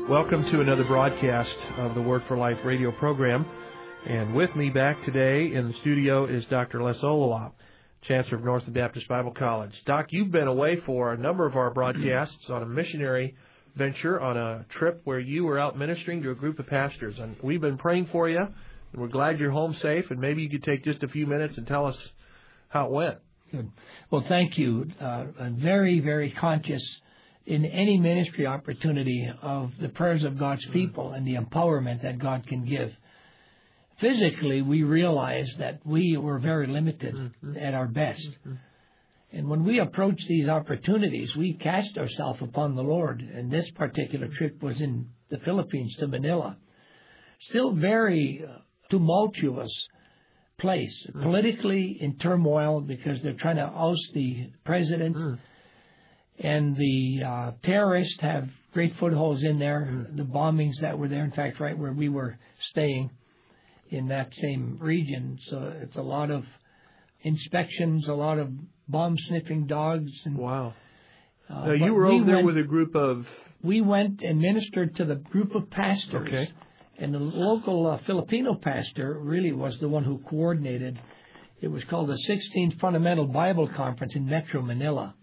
Welcome to another broadcast of the Word for Life radio program. And with me back today in the studio is Dr. Les Olala, Chancellor of Northland Baptist Bible College. Doc, you've been away for a number of our broadcasts on a missionary venture, on a trip where you were out ministering to a group of pastors. And we've been praying for you, and we're glad you're home safe. And maybe you could take just a few minutes and tell us how it went. Good. Well, thank you. I'm very, very conscious in any ministry opportunity of the prayers of God's people and the empowerment that God can give. Physically, we realized that we were very limited at our best. And when we approach these opportunities, we cast ourselves upon the Lord. And this particular trip was in the Philippines to Manila. Still very tumultuous place, politically in turmoil because they're trying to oust the president. And the terrorists have great footholds in there. The bombings that were there, in fact, right where we were staying in that same region. So it's a lot of inspections, a lot of bomb-sniffing dogs. And, wow. Now, you were over there with a group of... We went and ministered to the group of pastors. Okay. And the local Filipino pastor really was the one who coordinated. It was called the 16th Fundamental Bible Conference in Metro Manila.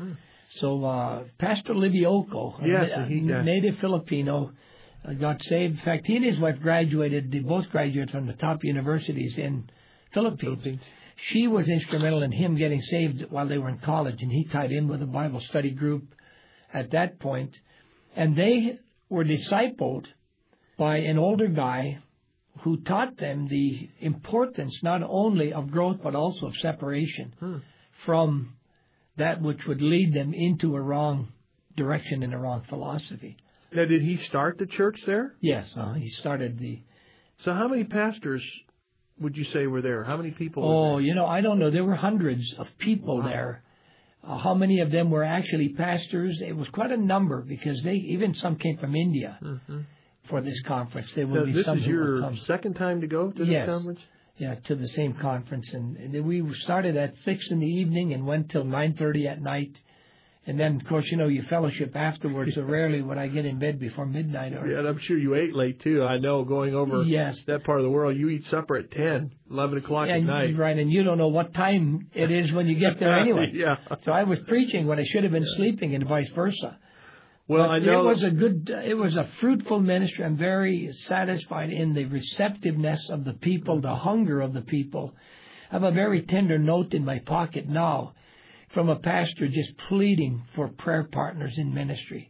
So Pastor Libioco, a native Filipino, got saved. In fact, he and his wife graduated. They both graduated from the top universities in Philippines. She was instrumental in him getting saved while they were in college, and he tied in with a Bible study group at that point. And they were discipled by an older guy who taught them the importance not only of growth but also of separation from that which would lead them into a wrong direction and a wrong philosophy. Now, did he start the church there? Yes, he started the... So how many pastors would you say were there? How many people were there? I don't know. There were hundreds of people there. How many of them were actually pastors? It was quite a number because even some came from India for this conference. There will be some who will come. This is your second time to go to this conference? Yeah, to the same conference. And we started at 6 in the evening and went till 9:30 at night. And then, of course, you fellowship afterwards, so rarely would I get in bed before midnight. Yeah, and I'm sure you ate late, too. I know, going over that part of the world, you eat supper at 10, 11 o'clock at night. Right, and you don't know what time it is when you get there anyway. So I was preaching when I should have been sleeping and vice versa. Well, I know it was a fruitful ministry. I'm very satisfied in the receptiveness of the people, the hunger of the people. I have a very tender note in my pocket now from a pastor just pleading for prayer partners in ministry.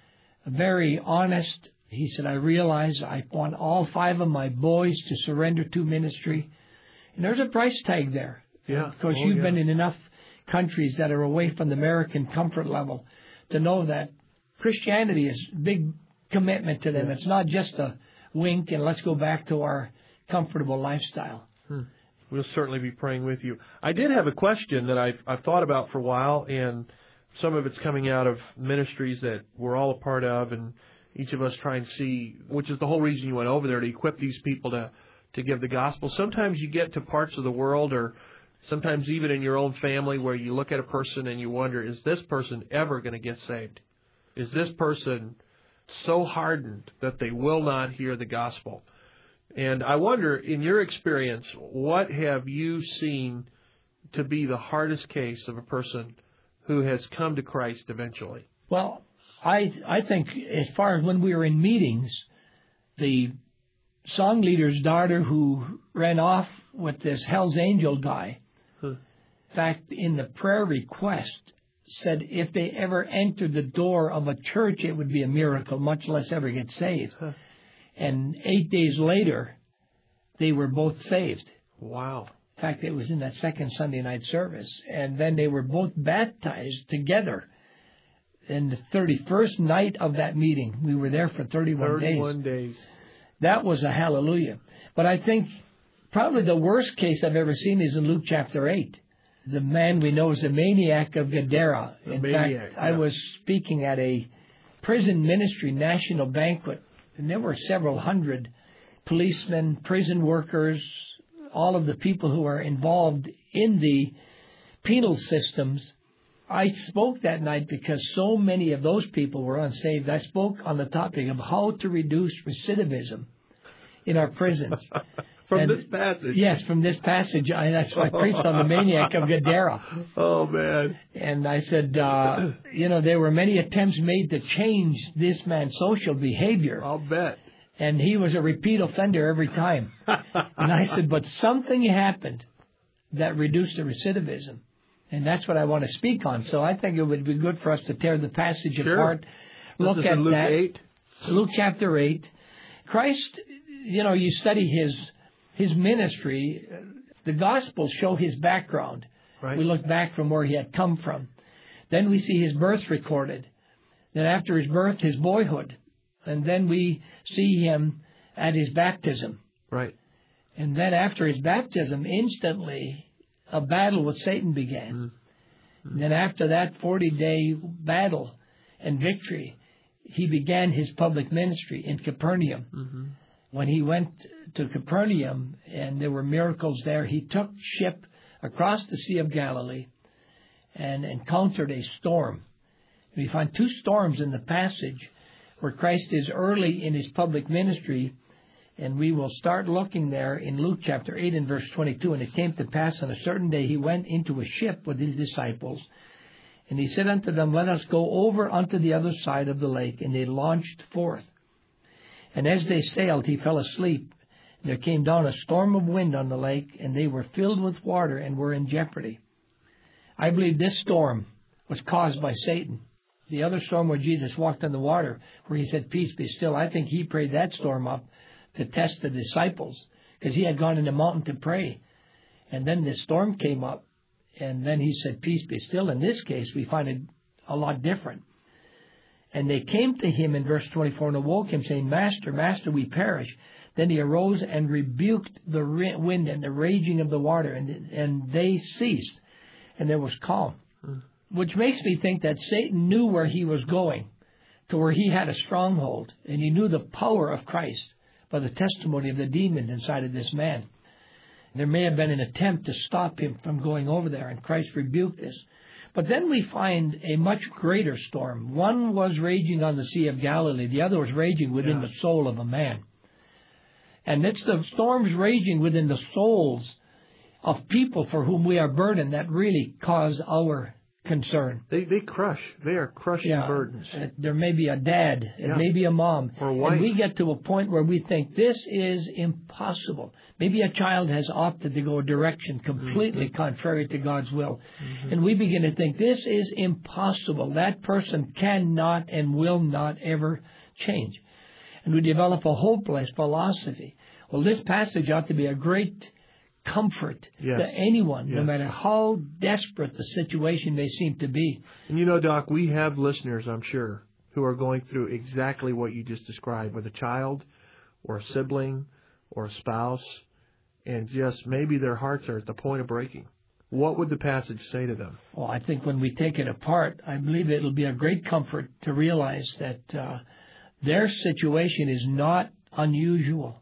Very honest. He said, I realize I want all 5 of my boys to surrender to ministry. And there's a price tag there. Yeah. Of course, you've been in enough countries that are away from the American comfort level to know that Christianity is a big commitment to them. It's not just a wink and let's go back to our comfortable lifestyle. We'll certainly be praying with you. I did have a question that I've thought about for a while, and some of it's coming out of ministries that we're all a part of, and each of us try and see, which is the whole reason you went over there, to equip these people to give the gospel. Sometimes you get to parts of the world, or sometimes even in your own family, where you look at a person and you wonder, is this person ever going to get saved? Is this person so hardened that they will not hear the gospel? And I wonder, in your experience, what have you seen to be the hardest case of a person who has come to Christ eventually? Well, I think as far as when we were in meetings, the song leader's daughter who ran off with this Hell's Angel guy, in fact, in the prayer request, said if they ever entered the door of a church, it would be a miracle, much less ever get saved. And 8 days later, they were both saved. Wow. In fact, it was in that second Sunday night service. And then they were both baptized together. And the 31st night of that meeting, we were there for 31 days. 31 days. That was a hallelujah. But I think probably the worst case I've ever seen is in Luke chapter 8. The man we know is the maniac of Gadara. In fact, I was speaking at a prison ministry national banquet, and there were several hundred policemen, prison workers, all of the people who are involved in the penal systems I spoke that night because so many of those people were unsaved. I spoke on the topic of how to reduce recidivism in our prisons. This passage? Yes, from this passage. That's why I preached on the maniac of Gadara. Oh, man. And I said, there were many attempts made to change this man's social behavior. I'll bet. And he was a repeat offender every time. And I said, but something happened that reduced the recidivism. And that's what I want to speak on. So I think it would be good for us to tear the passage apart. Look at Luke that. 8. Luke chapter 8. Christ, you study his ministry. The Gospels show his background. Right. We look back from where he had come from. Then we see his birth recorded. Then after his birth, his boyhood. And then we see him at his baptism. Right. And then after his baptism, instantly, a battle with Satan began. Mm-hmm. And then after that 40-day battle and victory, he began his public ministry in Capernaum. Mm-hmm. When he went to Capernaum and there were miracles there, he took ship across the Sea of Galilee and encountered a storm. We find two storms in the passage where Christ is early in his public ministry. And we will start looking there in Luke chapter 8 and verse 22. And it came to pass on a certain day he went into a ship with his disciples. And he said unto them, Let us go over unto the other side of the lake. And they launched forth. And as they sailed, he fell asleep. And there came down a storm of wind on the lake, and they were filled with water and were in jeopardy. I believe this storm was caused by Satan. The other storm where Jesus walked on the water, where he said, Peace be still, I think he prayed that storm up to test the disciples, because he had gone in the mountain to pray. And then this storm came up, and then he said, Peace be still. In this case, we find it a lot different. And they came to him in verse 24 and awoke him, saying, Master, Master, we perish. Then he arose and rebuked the wind and the raging of the water, and they ceased, and there was calm. Which makes me think that Satan knew where he was going, to where he had a stronghold, and he knew the power of Christ by the testimony of the demon inside of this man. There may have been an attempt to stop him from going over there, and Christ rebuked this. But then we find a much greater storm. One was raging on the Sea of Galilee. The other was raging within the soul of a man. And it's the storms raging within the souls of people for whom we are burdened that really cause our concern. They crush. They are crushing burdens. There may be a dad, it may be a mom, or a wife. And we get to a point where we think this is impossible. Maybe a child has opted to go a direction completely contrary to God's will. Mm-hmm. And we begin to think this is impossible. That person cannot and will not ever change. And we develop a hopeless philosophy. Well, this passage ought to be a great comfort to anyone, no matter how desperate the situation may seem to be. And Doc, we have listeners, I'm sure, who are going through exactly what you just described with a child or a sibling or a spouse, and just maybe their hearts are at the point of breaking. What would the passage say to them? Well, I think when we take it apart, I believe it'll be a great comfort to realize that their situation is not unusual.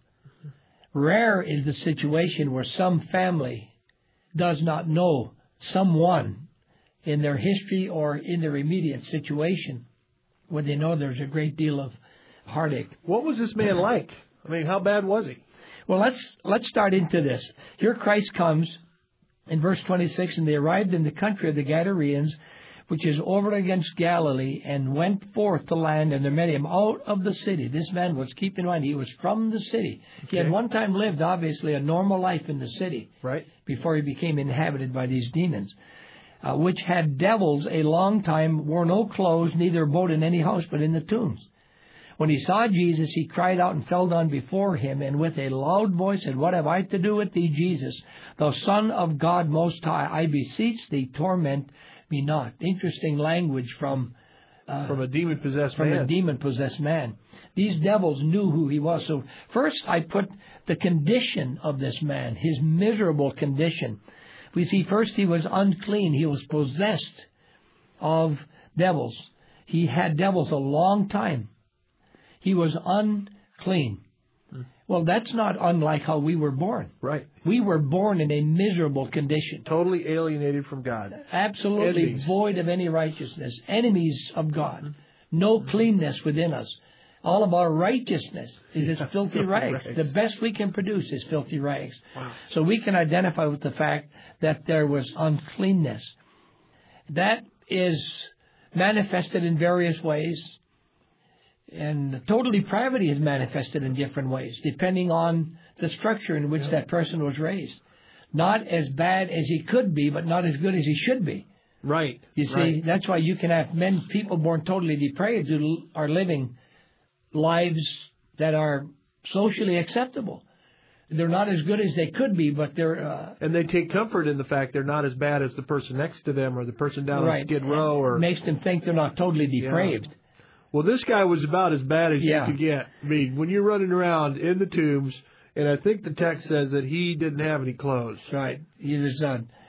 Rare is the situation where some family does not know someone in their history or in their immediate situation where they know there's a great deal of heartache. What was this man like? I mean, how bad was he? Well, let's start into this. Here Christ comes in verse 26, and they arrived in the country of the Gadarenes, which is over against Galilee, and went forth to land, and they met him out of the city. This man was, keep in mind, he was from the city. Okay. He had one time lived, obviously, a normal life in the city, right, before he became inhabited by these demons, which had devils a long time, wore no clothes, neither abode in any house, but in the tombs. When he saw Jesus, he cried out and fell down before him, and with a loud voice said, What have I to do with thee, Jesus, thou Son of God Most High? I beseech thee, torment me not. Interesting language from a demon-possessed man. From a demon-possessed man. These devils knew who he was. So first I put the condition of this man, his miserable condition. We see first he was unclean. He was possessed of devils. He had devils a long time. He was unclean. Well, that's not unlike how we were born. Right. We were born in a miserable condition. Totally alienated from God. Absolutely Enemies. void of any righteousness. Enemies of God. No cleanness within us. All of our righteousness is as filthy rags. The best we can produce is filthy rags. Wow. So we can identify with the fact that there was uncleanness. That is manifested in various ways. And total depravity is manifested in different ways, depending on the structure in which that person was raised. Not as bad as he could be, but not as good as he should be. Right. You see, that's why you can have people born totally depraved who are living lives that are socially acceptable. They're not as good as they could be, but they're... and they take comfort in the fact they're not as bad as the person next to them or the person down on Skid Row. Or it makes them think they're not totally depraved. Yeah. Well, this guy was about as bad as you could get. I mean, when you're running around in the tombs, and I think the text says that he didn't have any clothes. Right. He was...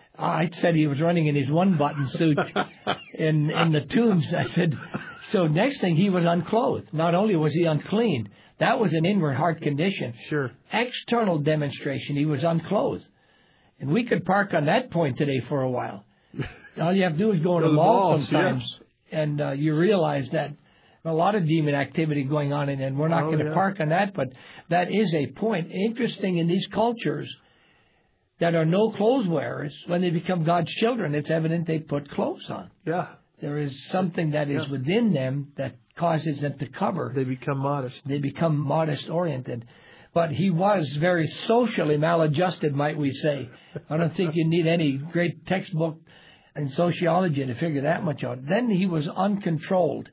I said he was running in his one-button suit in the tombs. I said, so next thing, he was unclothed. Not only was he unclean, that was an inward heart condition. Sure. External demonstration, he was unclothed. And we could park on that point today for a while. All you have to do is go in a mall sometimes, and you realize that a lot of demon activity going on, and we're not going to park on that, but that is a point. Interesting, in these cultures that are no clothes wearers, when they become God's children, it's evident they put clothes on. Yeah. There is something that is within them that causes them to cover. They become modest. They become modest-oriented. But he was very socially maladjusted, might we say. I don't think you need any great textbook in sociology to figure that much out. Then he was uncontrolled.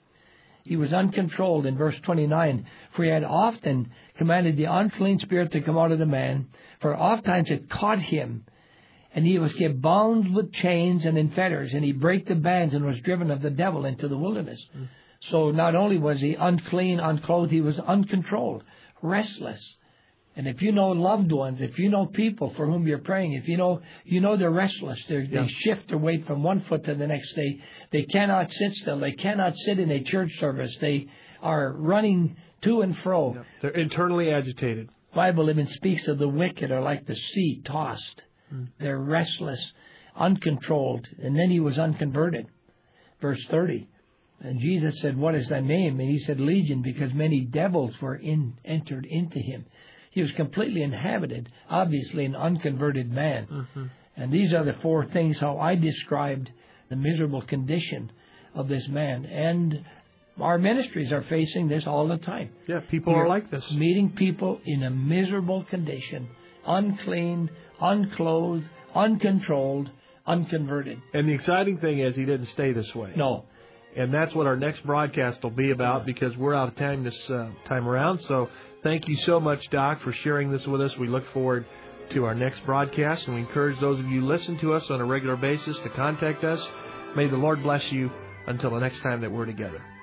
He was uncontrolled in verse 29. For he had often commanded the unclean spirit to come out of the man, for oftentimes it caught him, and he was kept bound with chains and in fetters, and he brake the bands and was driven of the devil into the wilderness. So not only was he unclean, unclothed, he was uncontrolled, restless. And if you know loved ones, if you know people for whom you're praying, if you know they're restless, they shift their weight from one foot to the next. They cannot sit still. They cannot sit in a church service. They are running to and fro. Yeah. They're internally agitated. The Bible even speaks of the wicked are like the sea tossed. They're restless, uncontrolled. And then he was unconverted. Verse 30. And Jesus said, what is thy name? And he said, Legion, because many devils were entered into him. He was completely inhabited, obviously an unconverted man. And these are the four things how I described the miserable condition of this man. And our ministries are facing this all the time. Yeah, people are like this. Meeting people in a miserable condition, unclean, unclothed, uncontrolled, unconverted. And the exciting thing is he didn't stay this way. No. And that's what our next broadcast will be about, because we're out of time this time around. So thank you so much, Doc, for sharing this with us. We look forward to our next broadcast, and we encourage those of you who listen to us on a regular basis to contact us. May the Lord bless you until the next time that we're together.